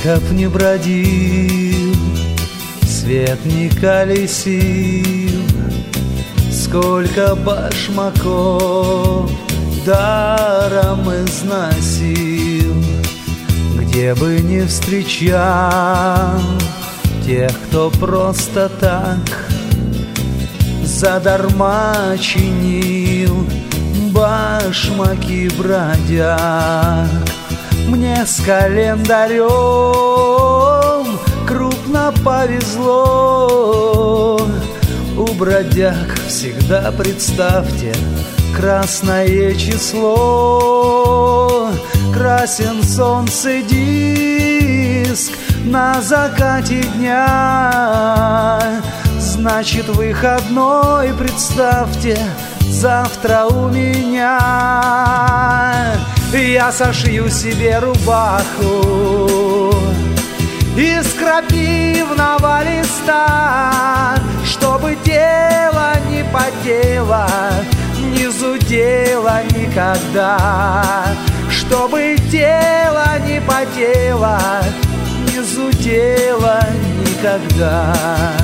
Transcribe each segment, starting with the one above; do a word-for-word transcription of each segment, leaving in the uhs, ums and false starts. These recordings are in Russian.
Сколько б ни бродил, свет не колесил, сколько башмаков даром износил, где бы не встречал тех, кто просто так задарма чинил башмаки бродяг. Мне с календарем крупно повезло. У бродяг всегда, представьте, красное число. Красен солнце диск на закате дня. Значит, выходной, представьте, завтра у меня. Я сошью себе рубаху из крапивного листа, чтобы тело не потело, не зудело никогда. Чтобы тело не потело, не зудело никогда.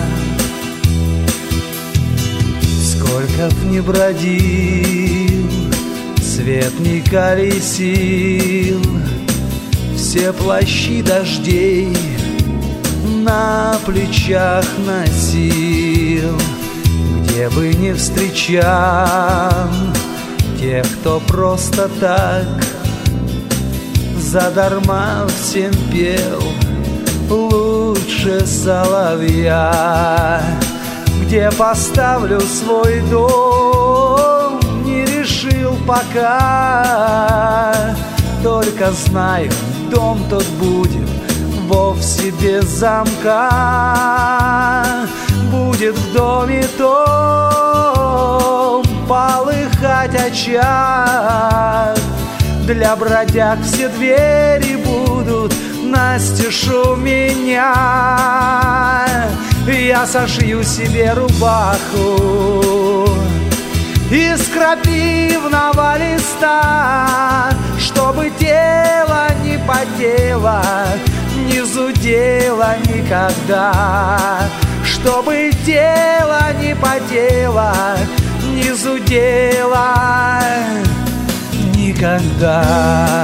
Сколько б ни бродил, свет не колесил, все плащи дождей на плечах носил, где бы не встречал тех, кто просто так задарма всем пел лучше соловья. Где поставлю свой дом, не решил пока. Только знаю, дом тот будет вовсе без замка. Будет в доме том полыхать очаг. Для бродяг все двери будут настежь у меня. Я сошью себе рубаху из крапивного листа, чтобы тело не потело, не зудело никогда. Чтобы тело не потело, не зудело никогда.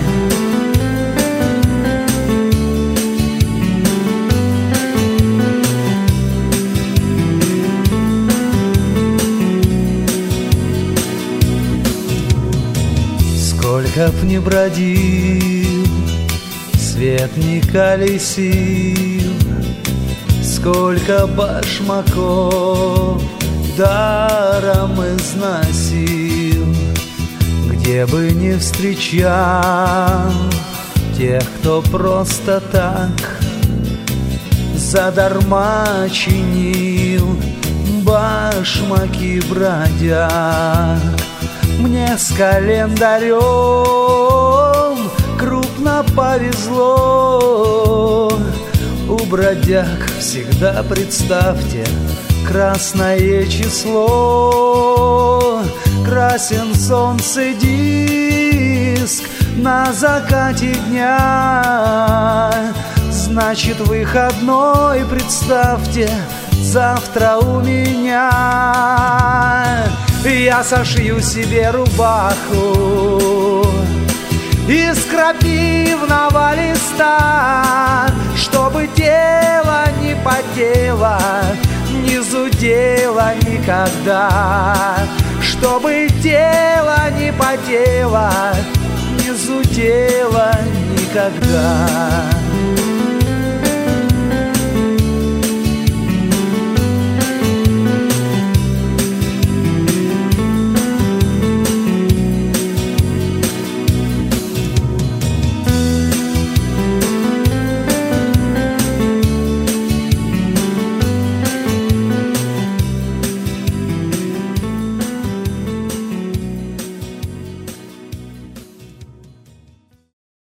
Сколько б ни бродил, свет не колесил, сколько башмаков даром износил, где бы не встречал тех, кто просто так задарма чинил башмаки бродяг. Мне с календарем крупно повезло. У бродяг всегда, представьте, красное число. Красен солнце диск на закате дня. Значит, выходной, представьте, завтра у меня. Я сошью себе рубаху из крапивного листа, чтобы тело не потело, не зудело никогда. Чтобы тело не потело, не зудело никогда.